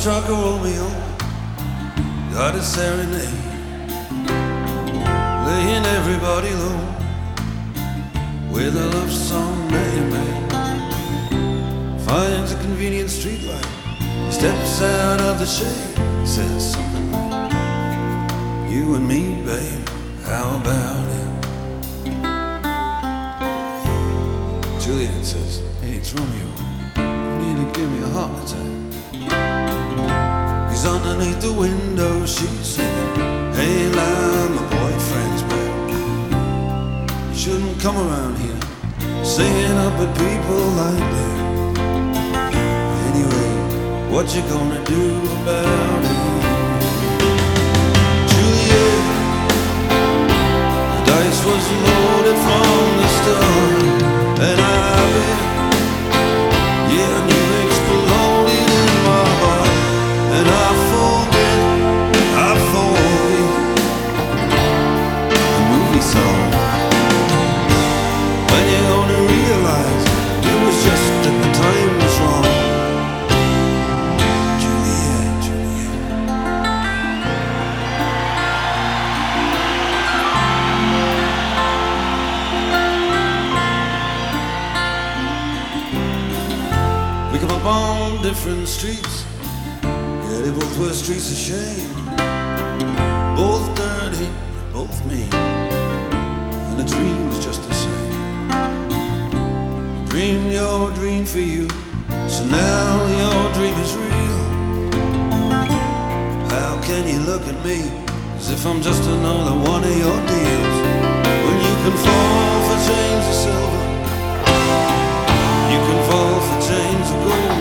struck a Romeo, got a serenade, laying everybody low with a love song that he made. Finds a convenient streetlight, steps out of the shade, says something like, "You and me, babe, how about it?" Juliet says, "Hey, it's Romeo, you need to give me a heart attack." He's underneath the window, she's singing, "Hey, love, my boyfriend's back. You shouldn't come around here singing up at people like that. Anyway, what you gonna do about it?" Juliet, the dice was loaded from the start, and I bet, yeah, and you exploded in my heart. And I forget the movie song. When you're gonna realize it was just that the time was wrong. Juliet, Juliet. We come up on different streets. Yeah, they both were streets of shame, both dirty, both mean, and the dream was just the same. Dream your dream for you, so now your dream is real. How can you look at me as if I'm just another one of your deals, when you can fall for chains of silver, you can fall for chains of gold,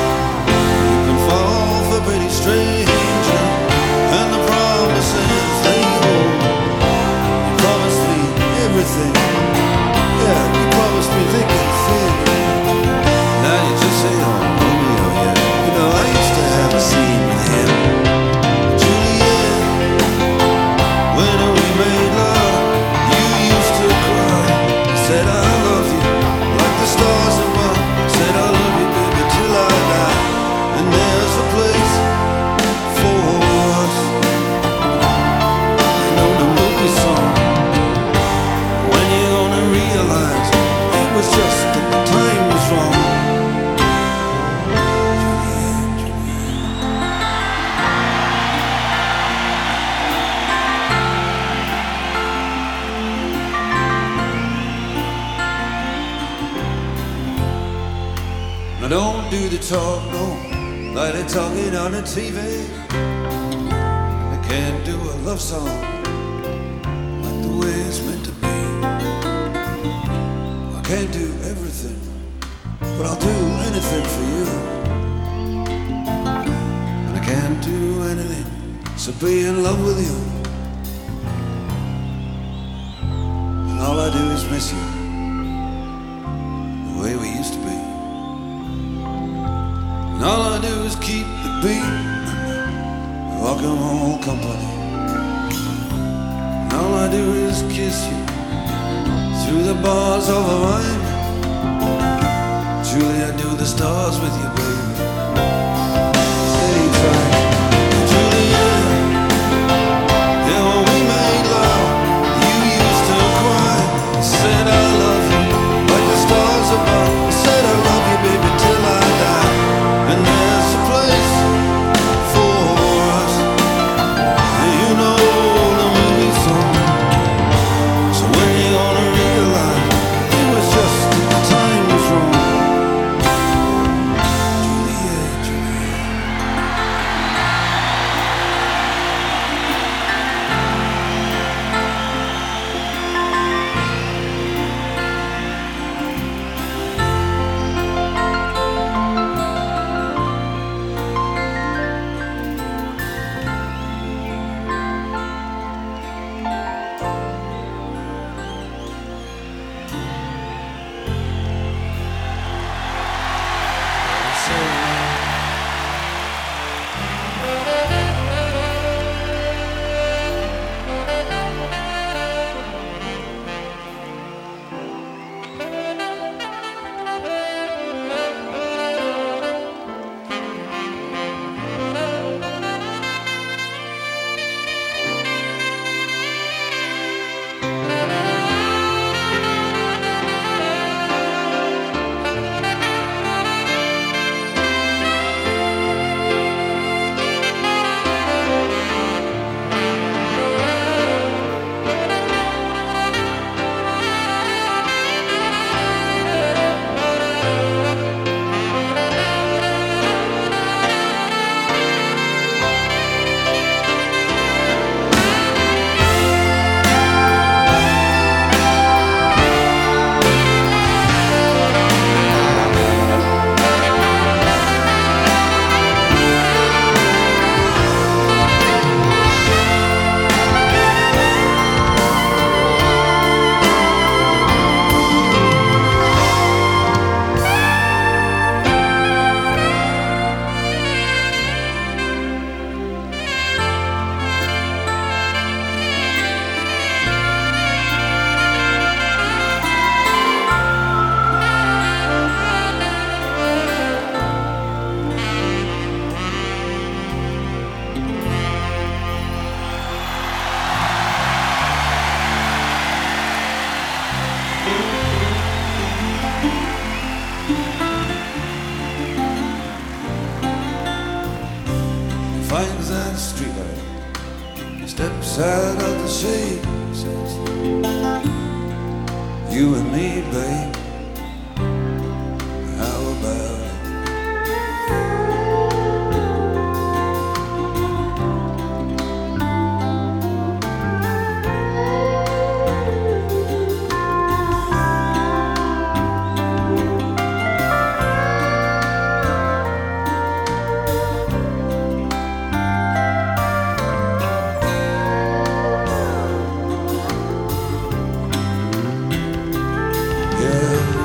pretty stranger, and the promises they hold. You promised me everything, yeah, you promised me thick and thin. Now you just say, "Oh, Romeo, yeah, you know, I used to have a scene with him." Juliet, when we made love, you used to cry, said I love you, like the stars above, said I love you, baby, till I die. And there's a place for us, you know, the movie song. When you're gonna realize it was just that the time was wrong. Juliet, Juliet. Now don't do the talk, no, like they're talking on the TV. I can't do a love song like the way it's meant to be. I can't do everything, but I'll do anything for you. And I can't do anything, so be in love with you. And all I do is miss you, the way we used to be. And all I do is keep the beat, rock and roll company. And all I do is kiss you through the bars of a rhyme. Julie, I do the stars with you, baby. Anytime. Julia, yeah, when we made love, you used to cry. You said I love you, like the stars above. I said I love you, baby, till I die. And there's a place for us, and you know the movie song. So when you're gonna realize it was just that the time was wrong. Juliet. Finds that streetlight, steps out of the shade, says, you and me, babe, how about it? Yeah.